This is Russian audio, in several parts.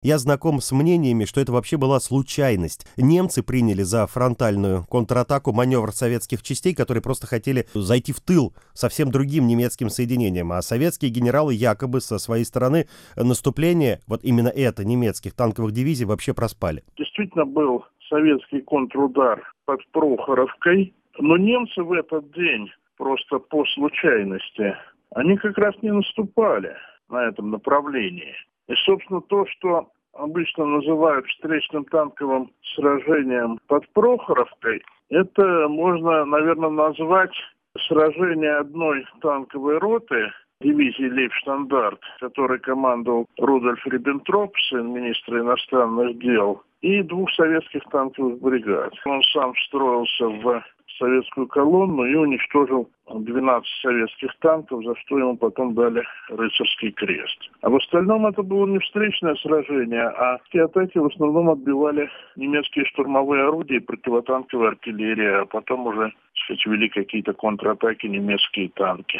Я знаком с мнениями, что это вообще была случайность. Немцы приняли за фронтальную контратаку маневр советских частей, которые просто хотели зайти в тыл совсем другим немецким соединениям. А советские генералы якобы со своей стороны наступление, вот именно это, немецких танковых дивизий, вообще проспали. Действительно был советский контрудар под Прохоровкой, но немцы в этот день, просто по случайности, они как раз не наступали на этом направлении. И, собственно, то, что обычно называют встречным танковым сражением под Прохоровкой, это можно, наверное, назвать сражение одной танковой роты дивизии Лейбштандарт, которой командовал Рудольф Риббентроп, сын министра иностранных дел, и двух советских танковых бригад. Он сам встроился в советскую колонну и уничтожил 12 советских танков, за что ему потом дали рыцарский крест. А в остальном это было не встречное сражение, а те атаки в основном отбивали немецкие штурмовые орудия и противотанковая артиллерия, а потом уже, так сказать, вели какие-то контратаки немецкие танки.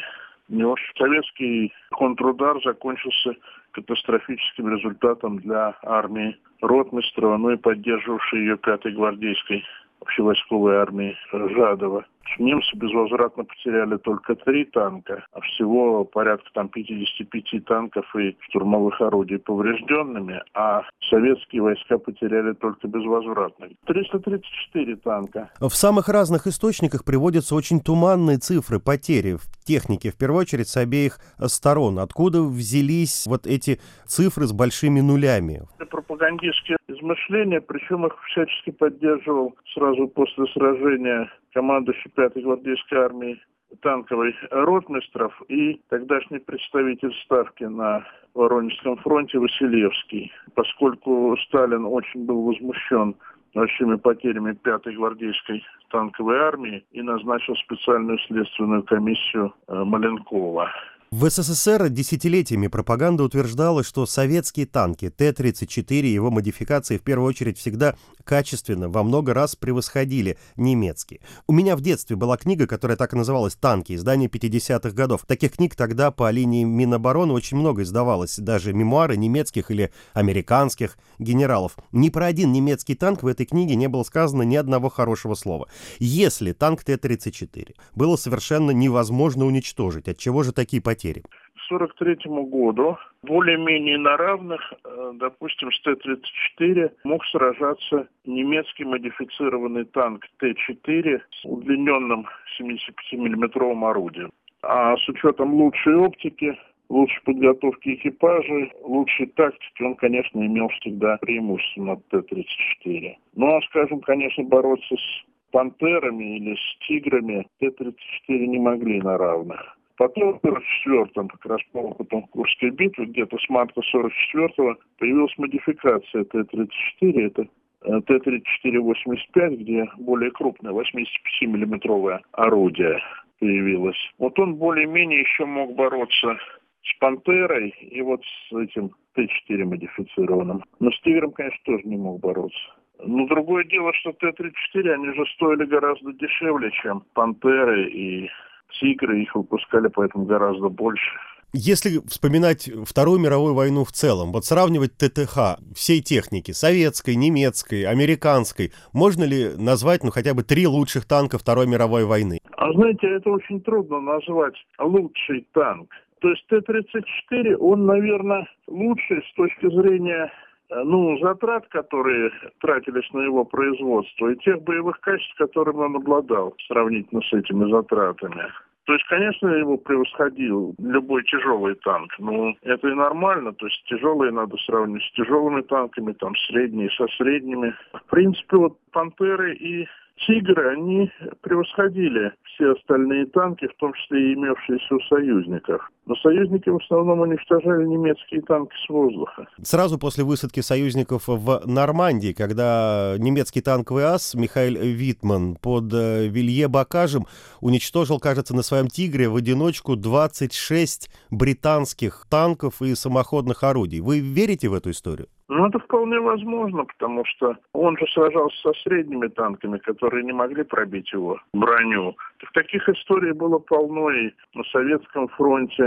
Советский контрудар закончился катастрофическим результатом для армии Ротмистрова, ну и поддерживавшей ее 5-й гвардейской общевойсковой армии Жадова. Немцы безвозвратно потеряли только 3 танка, а всего порядка 55 танков и штурмовых орудий поврежденными, а советские войска потеряли только безвозвратно 334 танка. В самых разных источниках приводятся очень туманные цифры потери в технике, в первую очередь с обеих сторон. Откуда взялись вот эти цифры с большими нулями? Пропагандистские измышления, причем их всячески поддерживал сразу после сражения командующий 5-й гвардейской армии танковый Ротмистров и тогдашний представитель ставки на Воронежском фронте Василевский. Поскольку Сталин очень был возмущен большими потерями 5-й гвардейской танковой армии и назначил специальную следственную комиссию Маленкова. В СССР десятилетиями пропаганда утверждала, что советские танки Т-34 и его модификации в первую очередь всегда качественно во много раз превосходили немецкие. У меня в детстве была книга, которая так и называлась «Танки», издание 50-х годов. Таких книг тогда по линии Минобороны очень много издавалось, даже мемуары немецких или американских генералов. Ни про один немецкий танк в этой книге не было сказано ни одного хорошего слова. Если танк Т-34 было совершенно невозможно уничтожить, отчего же такие потери? К 1943 году более-менее на равных, допустим, с Т-34 мог сражаться немецкий модифицированный танк Т-4 с удлиненным 75-мм орудием. А с учетом лучшей оптики, лучшей подготовки экипажей, лучшей тактики, он, конечно, имел всегда преимущество над Т-34. Ну, а, скажем, конечно, бороться с «Пантерами» или с «Тиграми» Т-34 не могли на равных. Потом в 1944-м, как раз по опыту Курской битвы, где-то с марта 1944-го, появилась модификация Т-34, это Т-34-85, где более крупное 85-миллиметровое орудие появилось. Вот он более-менее еще мог бороться с «Пантерой» и вот с этим Т-4 модифицированным. Но с «Тигром», конечно, тоже не мог бороться. Но другое дело, что Т-34, они же стоили гораздо дешевле, чем «Пантеры» и «Тигры», их выпускали поэтому гораздо больше. Если вспоминать Вторую мировую войну в целом, вот сравнивать ТТХ всей техники, советской, немецкой, американской, можно ли назвать, хотя бы 3 лучших танка Второй мировой войны? А знаете, это очень трудно назвать лучший танк. То есть Т-34, он, наверное, лучший с точки зрения затрат, которые тратились на его производство, и тех боевых качеств, которыми он обладал, сравнительно с этими затратами. То есть, конечно, его превосходил любой тяжелый танк. Но это и нормально. То есть тяжелые надо сравнивать с тяжелыми танками, там средние со средними. В принципе, вот «Пантеры» и «Тигры», они превосходили все остальные танки, в том числе и имевшиеся у союзников. Но союзники в основном уничтожали немецкие танки с воздуха. Сразу после высадки союзников в Нормандии, когда немецкий танковый ас Михаэль Витман под Вилье-Бокажем уничтожил, кажется, на своем «Тигре» в одиночку 26 британских танков и самоходных орудий. Вы верите в эту историю? Ну, это вполне возможно, потому что он же сражался со средними танками, которые не могли пробить его броню. Таких историй было полно и на Советском фронте,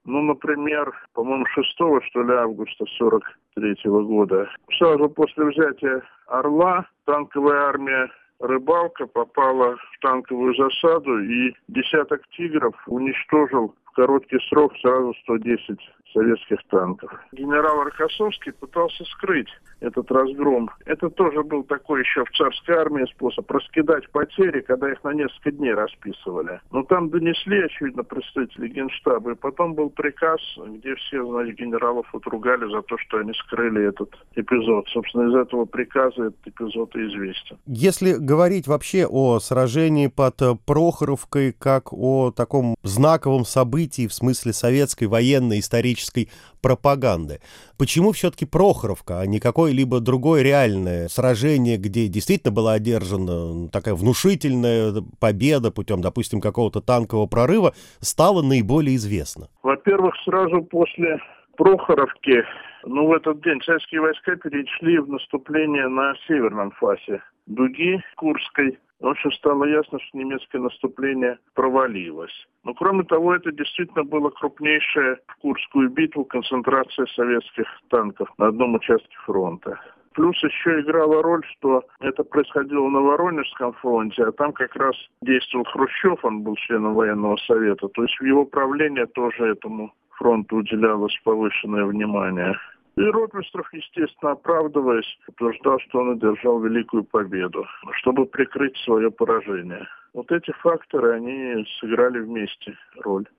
Ну, например, по-моему, 6 что ли, августа 43-го года. Сразу после взятия Орла танковая армия «Рыбалка» попала в танковую засаду, и десяток «Тигров» уничтожил в короткий срок сразу 110 советских танков. Генерал Рокоссовский пытался скрыть этот разгром. Это тоже был такой еще в царской армии способ раскидать потери, когда их на несколько дней расписывали. Но там донесли, очевидно, представители Генштаба, и потом был приказ, где все, значит, генералов отругали за то, что они скрыли этот эпизод. Собственно, из этого приказа этот эпизод и известен. Если говорить вообще о сражении под Прохоровкой как о таком знаковом событии в смысле советской военной исторической пропаганды, почему все-таки Прохоровка, а не какое-либо другое реальное сражение, где действительно была одержана такая внушительная победа путем, допустим, какого-то танкового прорыва, стало наиболее известно? Во-первых, сразу после Прохоровки, в этот день советские войска перешли в наступление на северном фасе дуги Курской. В общем, стало ясно, что немецкое наступление провалилось. Но, кроме того, это действительно была крупнейшая в Курскую битву концентрация советских танков на одном участке фронта. Плюс еще играла роль, что это происходило на Воронежском фронте, а там как раз действовал Хрущев, он был членом военного совета. То есть в его правлении тоже этому фронту уделялось повышенное внимание. И Ротмистров, естественно, оправдываясь, утверждал, что он одержал великую победу, чтобы прикрыть свое поражение. Вот эти факторы, они сыграли вместе роль.